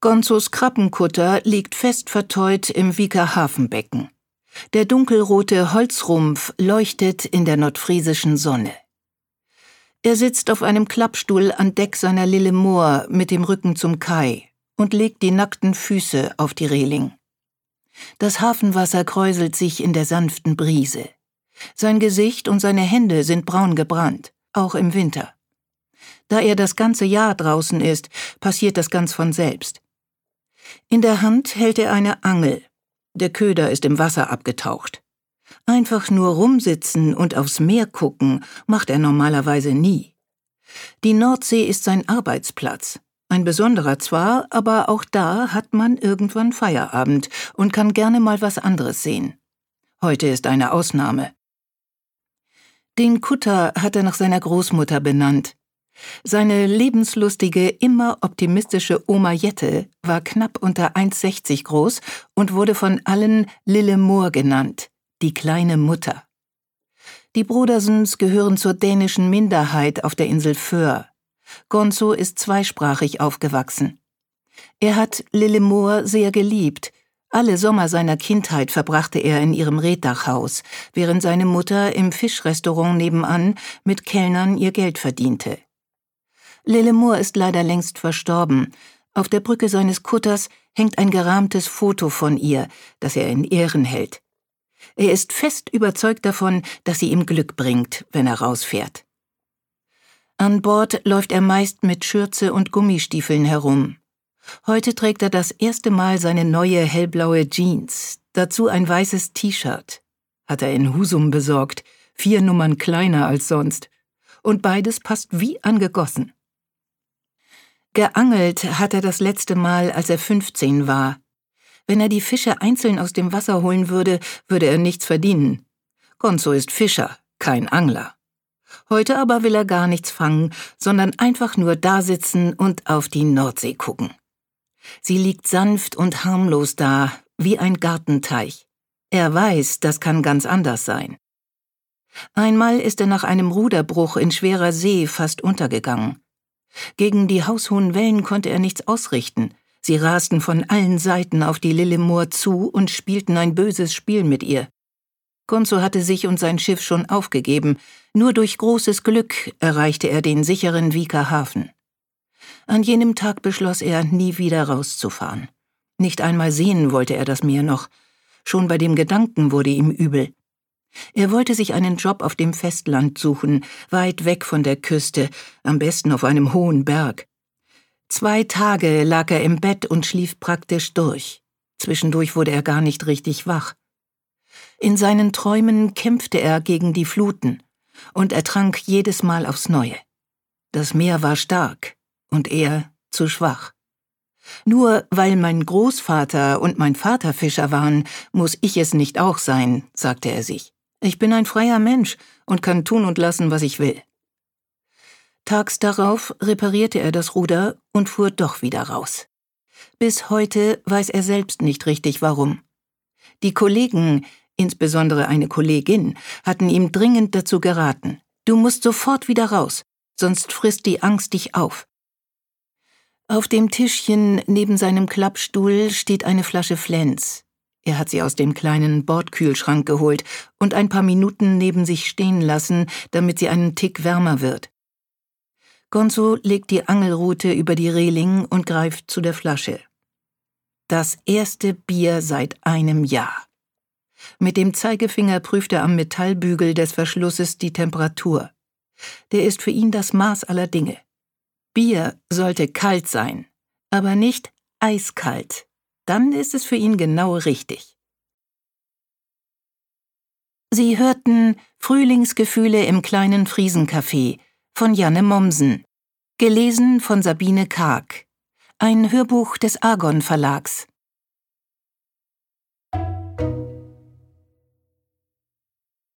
Gonzos Krabbenkutter liegt fest verteut im Wieker Hafenbecken. Der dunkelrote Holzrumpf leuchtet in der nordfriesischen Sonne. Er sitzt auf einem Klappstuhl an Deck seiner Lillemor mit dem Rücken zum Kai und legt die nackten Füße auf die Reling. Das Hafenwasser kräuselt sich in der sanften Brise. Sein Gesicht und seine Hände sind braun gebrannt, auch im Winter. Da er das ganze Jahr draußen ist, passiert das ganz von selbst. In der Hand hält er eine Angel. Der Köder ist im Wasser abgetaucht. Einfach nur rumsitzen und aufs Meer gucken, macht er normalerweise nie. Die Nordsee ist sein Arbeitsplatz. Ein besonderer zwar, aber auch da hat man irgendwann Feierabend und kann gerne mal was anderes sehen. Heute ist eine Ausnahme. Den Kutter hat er nach seiner Großmutter benannt. Seine lebenslustige, immer optimistische Oma Jette war knapp unter 1,60 groß und wurde von allen Lillemor genannt, die kleine Mutter. Die Brodersens gehören zur dänischen Minderheit auf der Insel Föhr. Gonzo ist zweisprachig aufgewachsen. Er hat Lillemor sehr geliebt. Alle Sommer seiner Kindheit verbrachte er in ihrem Reetdachhaus, während seine Mutter im Fischrestaurant nebenan mit Kellnern ihr Geld verdiente. Lillemor ist leider längst verstorben. Auf der Brücke seines Kutters hängt ein gerahmtes Foto von ihr, das er in Ehren hält. Er ist fest überzeugt davon, dass sie ihm Glück bringt, wenn er rausfährt. An Bord läuft er meist mit Schürze und Gummistiefeln herum. Heute trägt er das erste Mal seine neue hellblaue Jeans, dazu ein weißes T-Shirt. Hat er in Husum besorgt, 4 Nummern kleiner als sonst. Und beides passt wie angegossen. Geangelt hat er das letzte Mal, als er 15 war. Wenn er die Fische einzeln aus dem Wasser holen würde, würde er nichts verdienen. Gonzo ist Fischer, kein Angler. Heute aber will er gar nichts fangen, sondern einfach nur dasitzen und auf die Nordsee gucken. Sie liegt sanft und harmlos da, wie ein Gartenteich. Er weiß, das kann ganz anders sein. Einmal ist er nach einem Ruderbruch in schwerer See fast untergegangen. Gegen die haushohen Wellen konnte er nichts ausrichten. Sie rasten von allen Seiten auf die Lillemor zu und spielten ein böses Spiel mit ihr. Gonzo hatte sich und sein Schiff schon aufgegeben. Nur durch großes Glück erreichte er den sicheren Wieker Hafen. An jenem Tag beschloss er, nie wieder rauszufahren. Nicht einmal sehen wollte er das Meer noch. Schon bei dem Gedanken wurde ihm übel. Er wollte sich einen Job auf dem Festland suchen, weit weg von der Küste, am besten auf einem hohen Berg. 2 Tage lag er im Bett und schlief praktisch durch. Zwischendurch wurde er gar nicht richtig wach. In seinen Träumen kämpfte er gegen die Fluten und ertrank jedes Mal aufs Neue. Das Meer war stark und er zu schwach. Nur weil mein Großvater und mein Vater Fischer waren, muss ich es nicht auch sein, sagte er sich. Ich bin ein freier Mensch und kann tun und lassen, was ich will. Tags darauf reparierte er das Ruder und fuhr doch wieder raus. Bis heute weiß er selbst nicht richtig, warum. Die Kollegen, insbesondere eine Kollegin, hatten ihm dringend dazu geraten. Du musst sofort wieder raus, sonst frisst die Angst dich auf. Auf dem Tischchen neben seinem Klappstuhl steht eine Flasche Flens. Er hat sie aus dem kleinen Bordkühlschrank geholt und ein paar Minuten neben sich stehen lassen, damit sie einen Tick wärmer wird. Gonzo legt die Angelrute über die Reling und greift zu der Flasche. Das erste Bier seit einem Jahr. Mit dem Zeigefinger prüft er am Metallbügel des Verschlusses die Temperatur. Der ist für ihn das Maß aller Dinge. Bier sollte kalt sein, aber nicht eiskalt. Dann ist es für ihn genau richtig. Sie hörten Frühlingsgefühle im kleinen Friesencafé von Janne Mommsen, gelesen von Sabine Karg, ein Hörbuch des Argon Verlags.